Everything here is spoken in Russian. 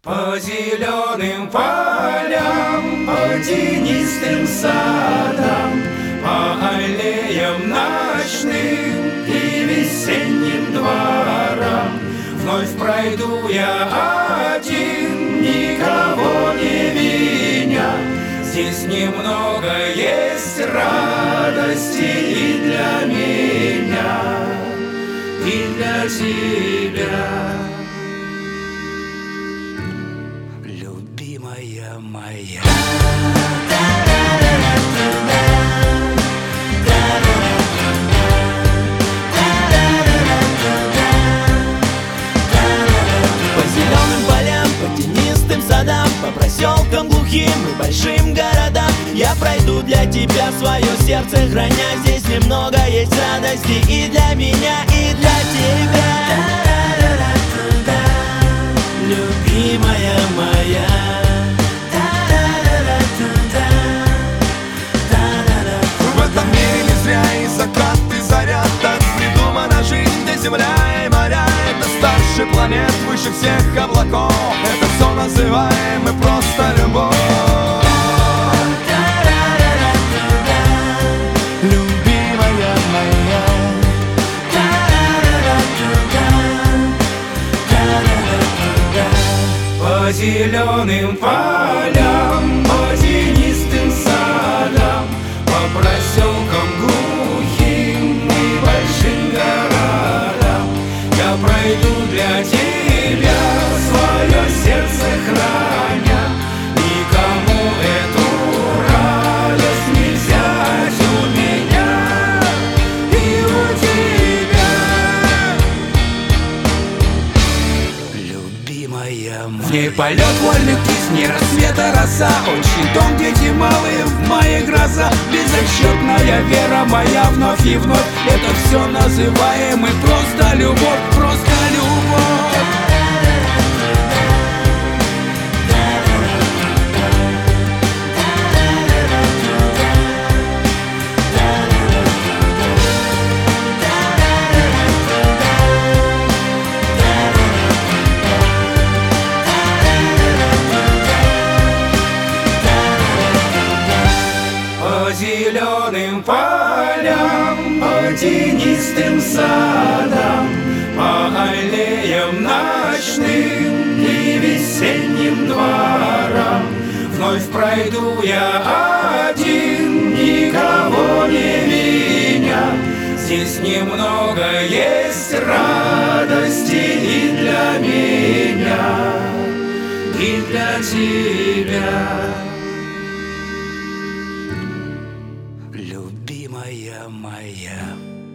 По зеленым полям, по тенистым садам, по аллеям ночным и весенним дворам вновь пройду я один, никого не виня. Здесь немного есть радости и для меня, и для тебя, любимая моя. По зеленым полям, по тенистым садам, по проселкам глухим и большим городам я пройду для тебя свое сердце храня. Здесь немного есть радости и для меня, и для тебя, любимая моя. В этом мире не зря и закат, и заря. Так придумана жизнь, где земля и моря. Это старше планет, выше всех облаков. Это все называем мы просто любовь. Любимая моя. По зеленым полям, по тенистым садам, по проселкам глухим и большим городам я пройду для тебя, свое сердце храня. Никому эту радость нельзя у меня и у тебя, любимая моя. В ней полет вольных птиц, не рассвета роса, очень дом, дети малые, в мае гроза. Беззащитная вера моя вновь и вновь. Это все называем мы просто любовь, просто любовь. По зеленым полям, по тенистым садам, по аллеям ночным и весенним дворам вновь пройду я один, никого не виня. Здесь немного есть радости и для меня, и для тебя, любимая моя.